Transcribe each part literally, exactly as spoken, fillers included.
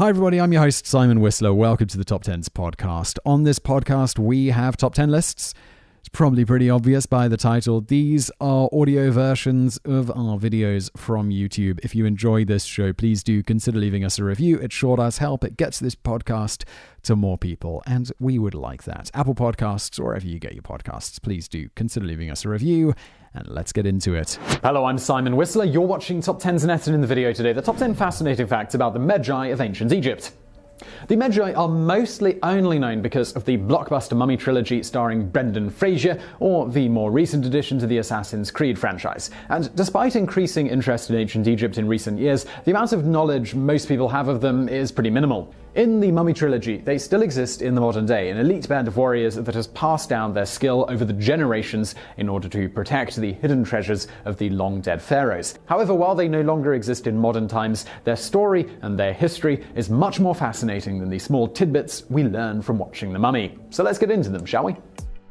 Hi everybody, I'm your host Simon Whistler. Welcome to the Top Tens podcast. On this podcast, we have top ten lists. It's probably pretty obvious by the title. These are audio versions of our videos from YouTube. If you enjoy this show, please do consider leaving us a review. It sure does help. It gets this podcast to more people, and we would like that. Apple Podcasts, or wherever you get your podcasts, please do consider leaving us a review. And let's get into it. Hello, I'm Simon Whistler. You're watching Top Tens Net, and in the video today, the top ten fascinating facts about the Magi of ancient Egypt. The Magi are mostly only known because of the blockbuster Mummy trilogy starring Brendan Fraser, or the more recent addition to the Assassin's Creed franchise. And despite increasing interest in ancient Egypt in recent years, the amount of knowledge most people have of them is pretty minimal. In the Mummy trilogy, they still exist in the modern day, an elite band of warriors that has passed down their skill over the generations in order to protect the hidden treasures of the long-dead pharaohs. However, while they no longer exist in modern times, their story and their history is much more fascinating than the small tidbits we learn from watching The Mummy. So let's get into them, shall we?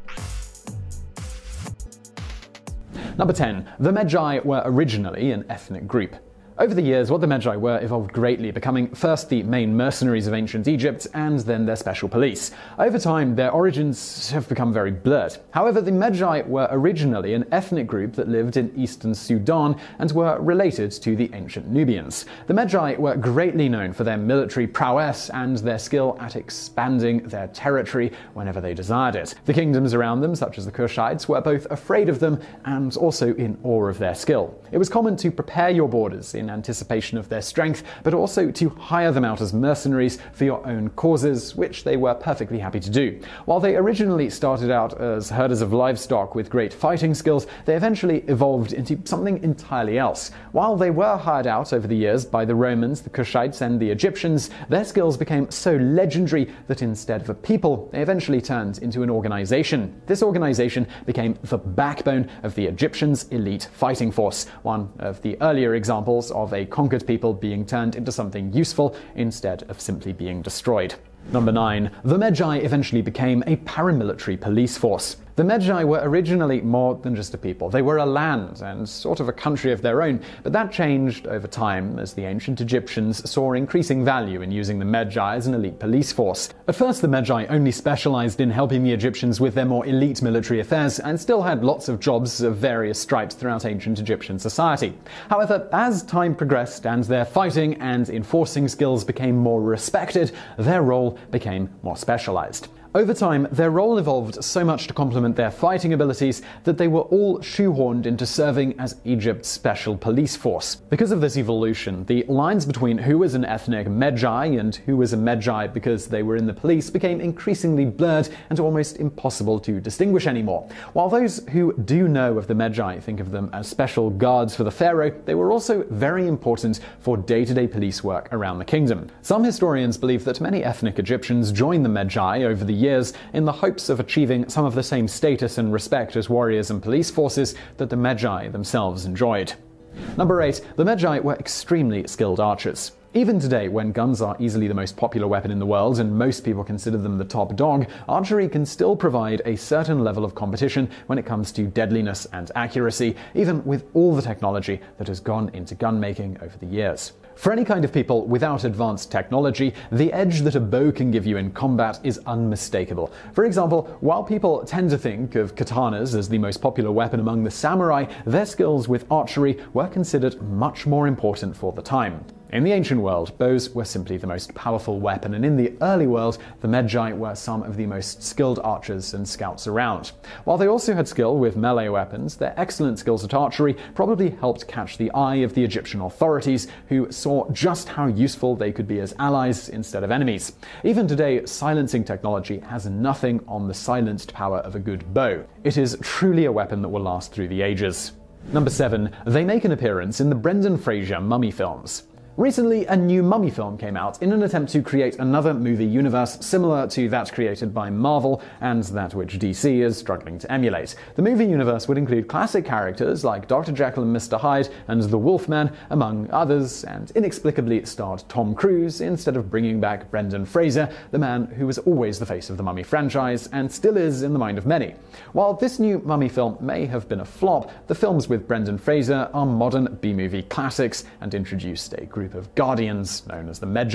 Number ten. The Magi were originally an ethnic group. Over the years, what the Magi were evolved greatly, becoming first the main mercenaries of ancient Egypt and then their special police. Over time, their origins have become very blurred. However, the Magi were originally an ethnic group that lived in eastern Sudan and were related to the ancient Nubians. The Magi were greatly known for their military prowess and their skill at expanding their territory whenever they desired it. The kingdoms around them, such as the Kushites, were both afraid of them and also in awe of their skill. It was common to prepare your borders in anticipation of their strength, but also to hire them out as mercenaries for your own causes, which they were perfectly happy to do. While they originally started out as herders of livestock with great fighting skills, they eventually evolved into something entirely else. While they were hired out over the years by the Romans, the Kushites, and the Egyptians, their skills became so legendary that instead of a people, they eventually turned into an organization. This organization became the backbone of the Egyptians' elite fighting force, one of the earlier examples of a conquered people being turned into something useful instead of simply being destroyed. Number nine. The Magi eventually became a paramilitary police force. The Magi were originally more than just a people. They were a land and sort of a country of their own, but that changed over time as the ancient Egyptians saw increasing value in using the Magi as an elite police force. At first, the Magi only specialized in helping the Egyptians with their more elite military affairs and still had lots of jobs of various stripes throughout ancient Egyptian society. However, as time progressed and their fighting and enforcing skills became more respected, their role became more specialized. Over time, their role evolved so much to complement their fighting abilities that they were all shoehorned into serving as Egypt's special police force. Because of this evolution, the lines between who was an ethnic Magi and who was a Magi because they were in the police became increasingly blurred and almost impossible to distinguish anymore. While those who do know of the Magi think of them as special guards for the pharaoh, they were also very important for day-to-day police work around the kingdom. Some historians believe that many ethnic Egyptians joined the Magi over the years in the hopes of achieving some of the same status and respect as warriors and police forces that the Magi themselves enjoyed. Number eight. The Magi were extremely skilled archers. Even today, when guns are easily the most popular weapon in the world and most people consider them the top dog, archery can still provide a certain level of competition when it comes to deadliness and accuracy, even with all the technology that has gone into gun making over the years. For any kind of people without advanced technology, the edge that a bow can give you in combat is unmistakable. For example, while people tend to think of katanas as the most popular weapon among the samurai, their skills with archery were considered much more important for the time. In the ancient world, bows were simply the most powerful weapon, and in the early world, the Magi were some of the most skilled archers and scouts around. While they also had skill with melee weapons, their excellent skills at archery probably helped catch the eye of the Egyptian authorities, who saw just how useful they could be as allies instead of enemies. Even today, silencing technology has nothing on the silenced power of a good bow. It is truly a weapon that will last through the ages. Number seven. They make an appearance in the Brendan Fraser Mummy films. Recently, a new Mummy film came out in an attempt to create another movie universe similar to that created by Marvel and that which D C is struggling to emulate. The movie universe would include classic characters like Doctor Jekyll and Mister Hyde and the Wolfman, among others, and inexplicably starred Tom Cruise instead of bringing back Brendan Fraser, the man who was always the face of the Mummy franchise and still is in the mind of many. While this new Mummy film may have been a flop, the films with Brendan Fraser are modern B-movie classics and introduced a group of guardians known as the Magi.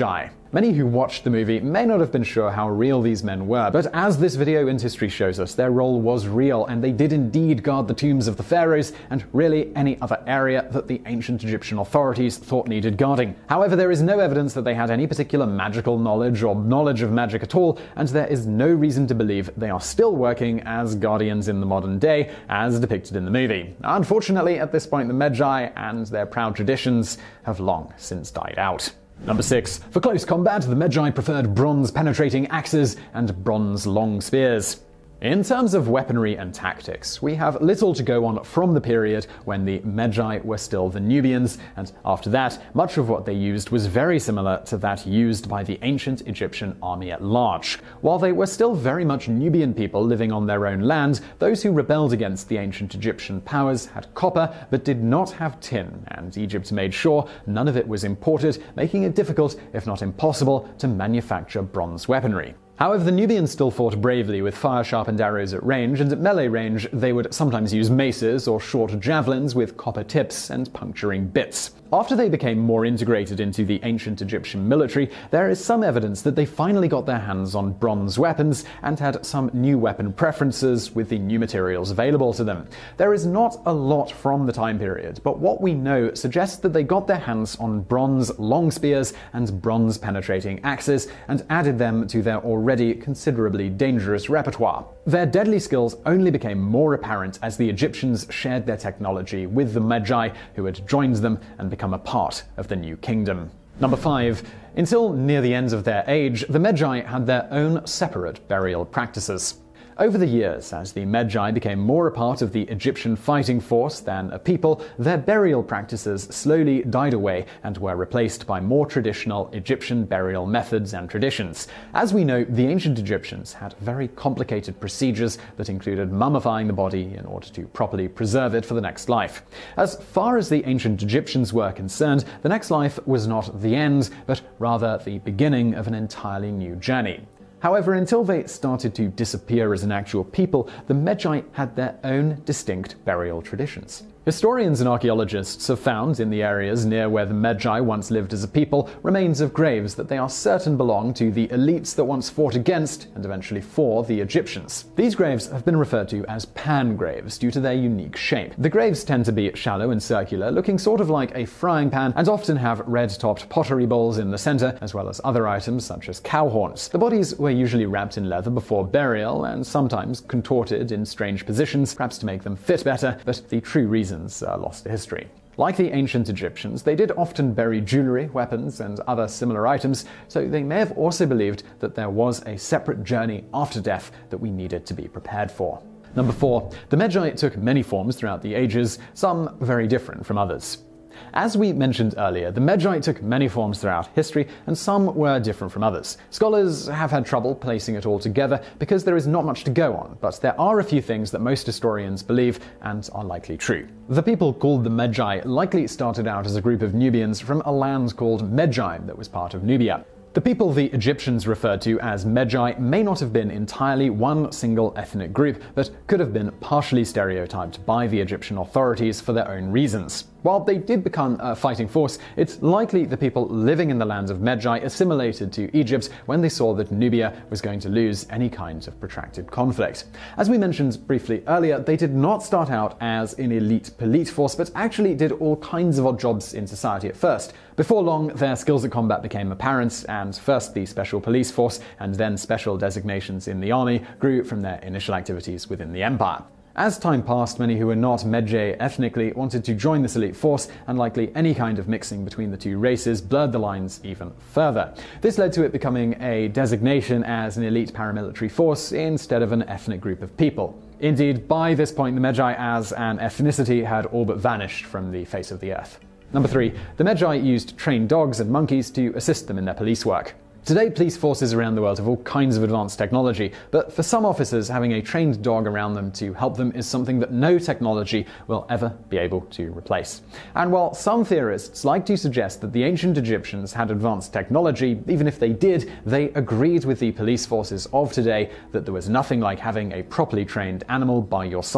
Many who watched the movie may not have been sure how real these men were, but as this video in history shows us, their role was real, and they did indeed guard the tombs of the pharaohs and really any other area that the ancient Egyptian authorities thought needed guarding. However, there is no evidence that they had any particular magical knowledge or knowledge of magic at all, and there is no reason to believe they are still working as guardians in the modern day, as depicted in the movie. Unfortunately, at this point, the Medjai and their proud traditions have long since died out. Number six. For close combat, the Medjai preferred bronze-penetrating axes and bronze long spears. In terms of weaponry and tactics, we have little to go on from the period when the Medjai were still the Nubians, and after that, much of what they used was very similar to that used by the ancient Egyptian army at large. While they were still very much Nubian people living on their own land, those who rebelled against the ancient Egyptian powers had copper but did not have tin, and Egypt made sure none of it was imported, making it difficult, if not impossible, to manufacture bronze weaponry. However, the Nubians still fought bravely with fire-sharpened arrows at range, and at melee range they would sometimes use maces or short javelins with copper tips and puncturing bits. After they became more integrated into the ancient Egyptian military, there is some evidence that they finally got their hands on bronze weapons and had some new weapon preferences with the new materials available to them. There is not a lot from the time period, but what we know suggests that they got their hands on bronze long spears and bronze penetrating axes and added them to their already considerably dangerous repertoire. Their deadly skills only became more apparent as the Egyptians shared their technology with the Medjai, who had joined them and become a part of the new kingdom. Number five. Until near the end of their age, the Medjai had their own separate burial practices. Over the years, as the Medjai became more a part of the Egyptian fighting force than a people, their burial practices slowly died away and were replaced by more traditional Egyptian burial methods and traditions. As we know, the ancient Egyptians had very complicated procedures that included mummifying the body in order to properly preserve it for the next life. As far as the ancient Egyptians were concerned, the next life was not the end, but rather the beginning of an entirely new journey. However, until they started to disappear as an actual people, the Medjai had their own distinct burial traditions. Historians and archaeologists have found, in the areas near where the Medjai once lived as a people, remains of graves that they are certain belong to the elites that once fought against, and eventually for, the Egyptians. These graves have been referred to as pan graves due to their unique shape. The graves tend to be shallow and circular, looking sort of like a frying pan, and often have red-topped pottery bowls in the center, as well as other items such as cow horns. The bodies were usually wrapped in leather before burial, and sometimes contorted in strange positions, perhaps to make them fit better, but the true reason are lost to history. Like the ancient Egyptians, they did often bury jewelry, weapons, and other similar items, so they may have also believed that there was a separate journey after death that we needed to be prepared for. Number four. The Medjai took many forms throughout the ages, some very different from others. As we mentioned earlier, the Medjai took many forms throughout history, and some were different from others. Scholars have had trouble placing it all together because there is not much to go on, but there are a few things that most historians believe and are likely true. The people called the Medjai likely started out as a group of Nubians from a land called Medjai that was part of Nubia. The people the Egyptians referred to as Medjai may not have been entirely one single ethnic group, but could have been partially stereotyped by the Egyptian authorities for their own reasons. While they did become a fighting force, it's likely the people living in the lands of Medjai assimilated to Egypt when they saw that Nubia was going to lose any kind of protracted conflict. As we mentioned briefly earlier, they did not start out as an elite police force, but actually did all kinds of odd jobs in society at first. Before long, their skills at combat became apparent, and first the Special Police Force and then special designations in the army grew from their initial activities within the empire. As time passed, many who were not Medjay ethnically wanted to join this elite force, and likely any kind of mixing between the two races blurred the lines even further. This led to it becoming a designation as an elite paramilitary force instead of an ethnic group of people. Indeed, by this point, the Medjay as an ethnicity had all but vanished from the face of the earth. Number three. The Medjay used trained dogs and monkeys to assist them in their police work. Today, police forces around the world have all kinds of advanced technology, but for some officers, having a trained dog around them to help them is something that no technology will ever be able to replace. And while some theorists like to suggest that the ancient Egyptians had advanced technology, even if they did, they agreed with the police forces of today that there was nothing like having a properly trained animal by your side.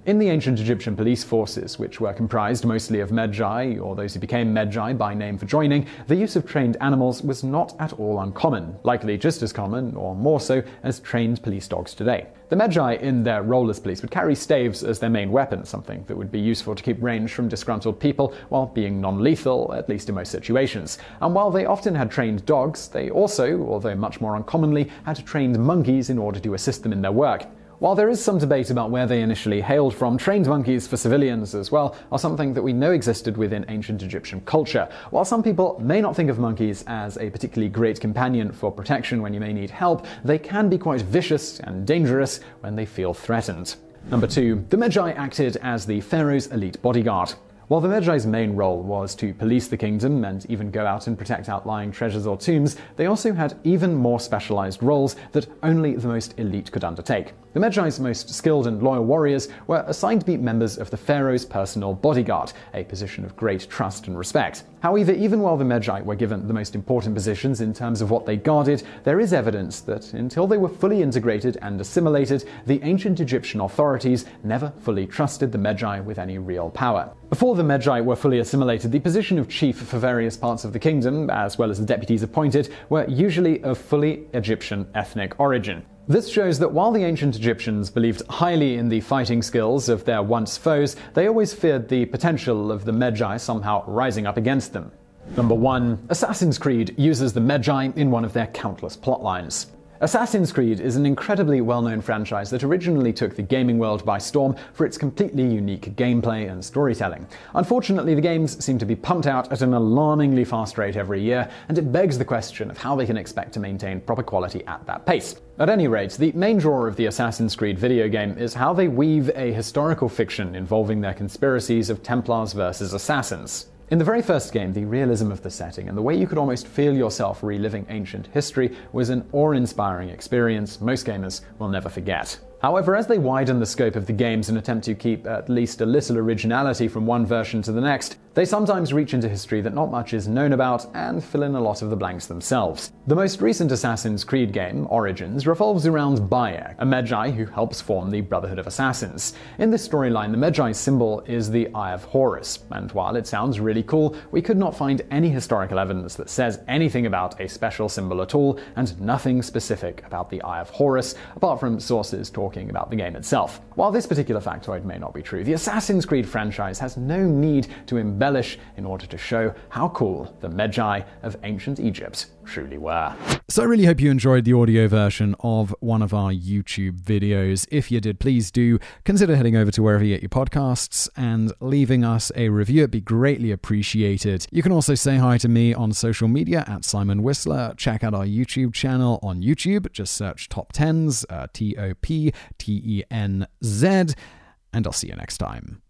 In the ancient Egyptian police forces, which were comprised mostly of Medjay, or those who became Medjay by name for joining, the use of trained animals was not at all uncommon, likely just as common, or more so, as trained police dogs today. The Medjay in their role as police would carry staves as their main weapon, something that would be useful to keep range from disgruntled people while being non-lethal, at least in most situations. And while they often had trained dogs, they also, although much more uncommonly, had trained monkeys in order to assist them in their work. While there is some debate about where they initially hailed from, trained monkeys for civilians as well are something that we know existed within ancient Egyptian culture. While some people may not think of monkeys as a particularly great companion for protection when you may need help, they can be quite vicious and dangerous when they feel threatened. Number two, the Medjay acted as the pharaoh's elite bodyguard. While the Medjay's main role was to police the kingdom and even go out and protect outlying treasures or tombs, they also had even more specialized roles that only the most elite could undertake. The Medjay's most skilled and loyal warriors were assigned to be members of the pharaoh's personal bodyguard, a position of great trust and respect. However, even while the Medjay were given the most important positions in terms of what they guarded, there is evidence that until they were fully integrated and assimilated, the ancient Egyptian authorities never fully trusted the Medjay with any real power. Before the Medjay were fully assimilated, the position of chief for various parts of the kingdom, as well as the deputies appointed, were usually of fully Egyptian ethnic origin. This shows that while the ancient Egyptians believed highly in the fighting skills of their once foes, they always feared the potential of the Medjay somehow rising up against them. Number one. Assassin's Creed uses the Medjay in one of their countless plotlines. Assassin's Creed is an incredibly well-known franchise that originally took the gaming world by storm for its completely unique gameplay and storytelling. Unfortunately, the games seem to be pumped out at an alarmingly fast rate every year, and it begs the question of how they can expect to maintain proper quality at that pace. At any rate, the main draw of the Assassin's Creed video game is how they weave a historical fiction involving their conspiracies of Templars versus Assassins. In the very first game, the realism of the setting and the way you could almost feel yourself reliving ancient history was an awe-inspiring experience most gamers will never forget. However, as they widen the scope of the games and attempt to keep at least a little originality from one version to the next, they sometimes reach into history that not much is known about and fill in a lot of the blanks themselves. The most recent Assassin's Creed game, Origins, revolves around Bayek, a Medjay who helps form the Brotherhood of Assassins. In this storyline, the Medjay's symbol is the Eye of Horus, and while it sounds really cool, we could not find any historical evidence that says anything about a special symbol at all, and nothing specific about the Eye of Horus, apart from sources talking about the game itself. While this particular factoid may not be true, the Assassin's Creed franchise has no need to embellish in order to show how cool the Medjay of ancient Egypt truly were. So I really hope you enjoyed the audio version of one of our YouTube videos. If you did, please do consider heading over to wherever you get your podcasts and leaving us a review. It'd be greatly appreciated. You can also say hi to me on social media at Simon Whistler. Check out our YouTube channel on YouTube. Just search Top Tens, uh, T O P T E N Z, and I'll see you next time.